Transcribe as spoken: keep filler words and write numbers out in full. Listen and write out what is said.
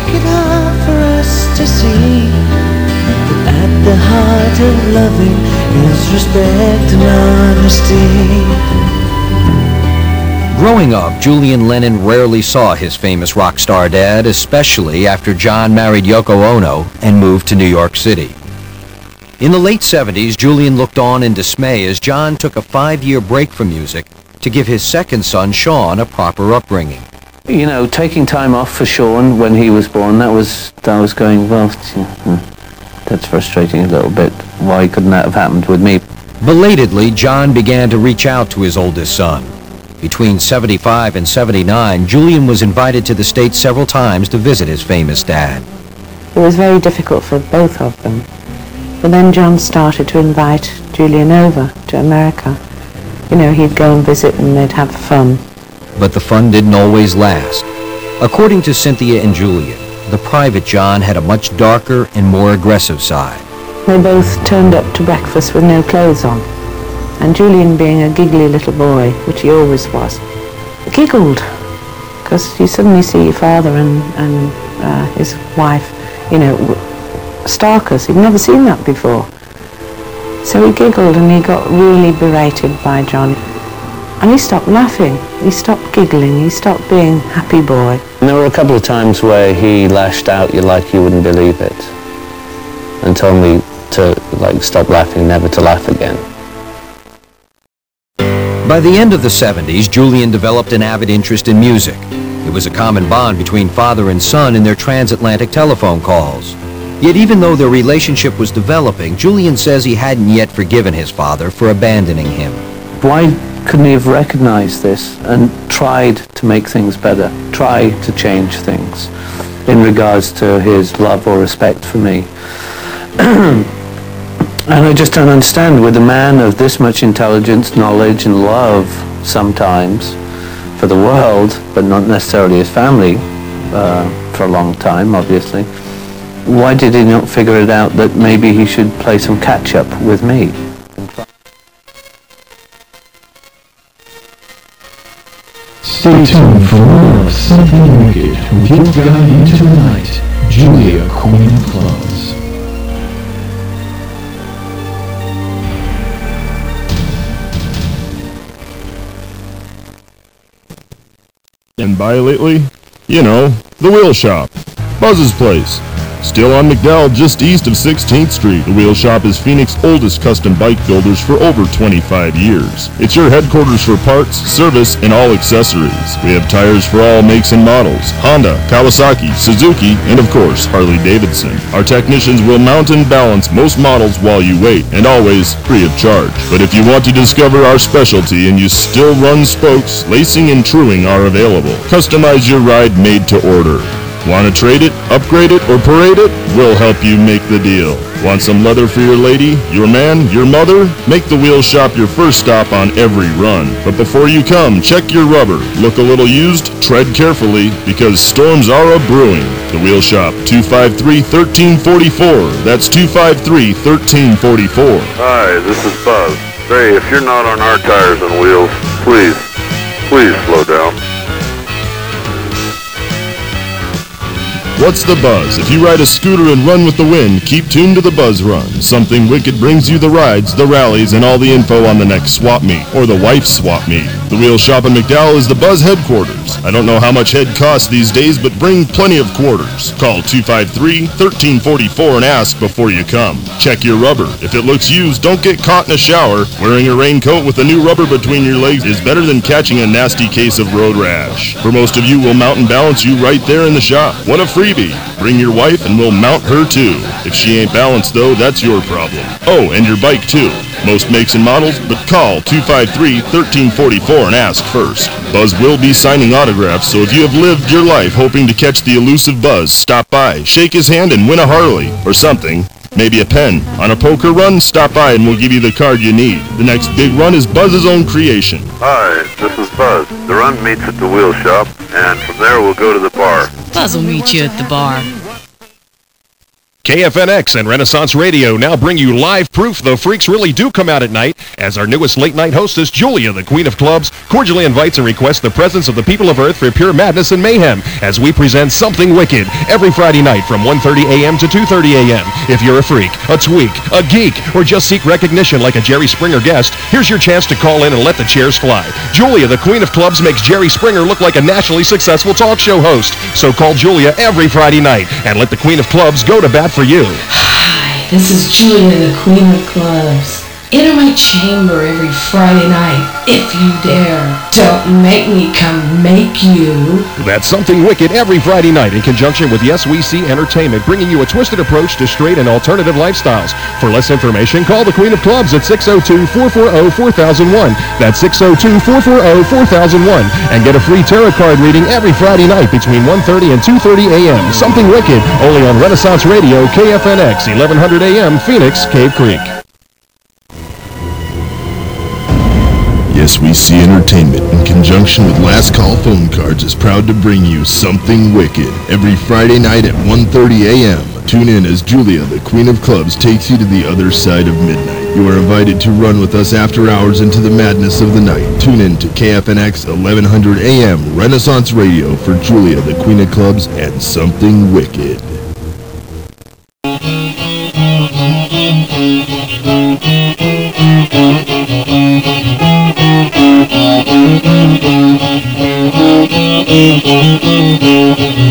it hard for us to see that at the heart of loving is respect and honesty. Growing up, Julian Lennon rarely saw his famous rock star dad, especially after John married Yoko Ono and moved to New York City. In the late seventies, Julian looked on in dismay as John took a five-year break from music to give his second son, Sean, a proper upbringing. You know, taking time off for Sean when he was born, that was, that was going, well, that's frustrating a little bit. Why couldn't that have happened with me? Belatedly, John began to reach out to his oldest son. Between seventy-five and seventy-nine, Julian was invited to the States several times to visit his famous dad. It was very difficult for both of them. But then John started to invite Julian over to America. You know, he'd go and visit and they'd have fun. But the fun didn't always last. According to Cynthia and Julian, the private John had a much darker and more aggressive side. They both turned up to breakfast with no clothes on. And Julian, being a giggly little boy, which he always was, giggled. Because you suddenly see your father and, and uh, his wife, you know, starkers. He'd never seen that before. So he giggled and he got really berated by John. And he stopped laughing, he stopped giggling, he stopped being happy boy. And there were a couple of times where he lashed out you like you wouldn't believe it. And told me to, like, stop laughing, never to laugh again. By the end of the seventies, Julian developed an avid interest in music. It was a common bond between father and son in their transatlantic telephone calls. Yet even though their relationship was developing, Julian says he hadn't yet forgiven his father for abandoning him. Why couldn't he have recognized this and tried to make things better, try to change things in regards to his love or respect for me? And I just don't understand, with a man of this much intelligence, knowledge and love sometimes for the world, but not necessarily his family uh, for a long time, obviously, why did he not figure it out that maybe he should play some catch-up with me? Stay tuned for more of Something Wicked with your guide into the night, Julia, Queen of Clubs. And by lately, you know, the Wheel Shop, Buzz's place. Still on McDowell, just east of sixteenth street, the Wheel Shop is Phoenix's oldest custom bike builders for over twenty-five years. It's your headquarters for parts, service, and all accessories. We have tires for all makes and models: Honda, Kawasaki, Suzuki, and of course, Harley-Davidson. Our technicians will mount and balance most models while you wait, and always free of charge. But if you want to discover our specialty and you still run spokes, lacing and truing are available. Customize your ride made to order. Want to trade it, upgrade it, or parade it? We'll help you make the deal. Want some leather for your lady, your man, your mother? Make the Wheel Shop your first stop on every run. But before you come, check your rubber. Look a little used, tread carefully, because storms are a-brewing. The Wheel Shop, two five three, one three four four. That's two five three, one three four four. Hi, this is Buzz. Say, if you're not on our tires and wheels, please, please slow down. What's the buzz? If you ride a scooter and run with the wind, keep tuned to the Buzz Run. Something Wicked brings you the rides, the rallies, and all the info on the next swap meet, or the wife's swap meet. The Wheel Shop in McDowell is the Buzz headquarters. I don't know how much head costs these days, but bring plenty of quarters. Call two five three, one three four four and ask before you come. Check your rubber. If it looks used, don't get caught in a shower. Wearing a raincoat with a new rubber between your legs is better than catching a nasty case of road rash. For most of you, we'll mount and balance you right there in the shop. What a freebie! Bring your wife and we'll mount her too. If she ain't balanced though, that's your problem. Oh, and your bike too. Most makes and models, but call two five three, one three four four and ask first. Buzz will be signing autographs, so if you have lived your life hoping to catch the elusive Buzz, stop by, shake his hand and win a Harley, or something. Maybe a pen. On a poker run, stop by and we'll give you the card you need. The next big run is Buzz's own creation. Hi, this is Buzz. The run meets at the Wheel Shop, and from there we'll go to the bar. Buzz will meet you at the bar. K F N X and Renaissance Radio now bring you live proof the freaks really do come out at night, as our newest late-night hostess, Julia, the Queen of Clubs, cordially invites and requests the presence of the people of Earth for pure madness and mayhem as we present Something Wicked every Friday night from one thirty a.m. to two thirty a.m. If you're a freak, a tweak, a geek, or just seek recognition like a Jerry Springer guest, here's your chance to call in and let the chairs fly. Julia, the Queen of Clubs, makes Jerry Springer look like a nationally successful talk show host. So call Julia every Friday night and let the Queen of Clubs go to bat for you. Hi, this is Julia, the Queen of Clubs. Enter my chamber every Friday night, if you dare. Don't make me come make you. That's Something Wicked every Friday night in conjunction with Yes We See Entertainment, bringing you a twisted approach to straight and alternative lifestyles. For less information, call the Queen of Clubs at six oh two, four four oh, four thousand one. That's six oh two, four four oh, four thousand one. And get a free tarot card reading every Friday night between one thirty and two thirty a.m. Something Wicked, only on Renaissance Radio, K F N X, eleven hundred a.m., Phoenix, Cave Creek. Yes We See Entertainment, in conjunction with Last Call Phone Cards, is proud to bring you Something Wicked every Friday night at one thirty a.m. Tune in as Julia, the Queen of Clubs, takes you to the other side of midnight. You are invited to run with us after hours into the madness of the night. Tune in to K F N X eleven hundred a.m. Renaissance Radio for Julia, the Queen of Clubs, and Something Wicked. Thank you.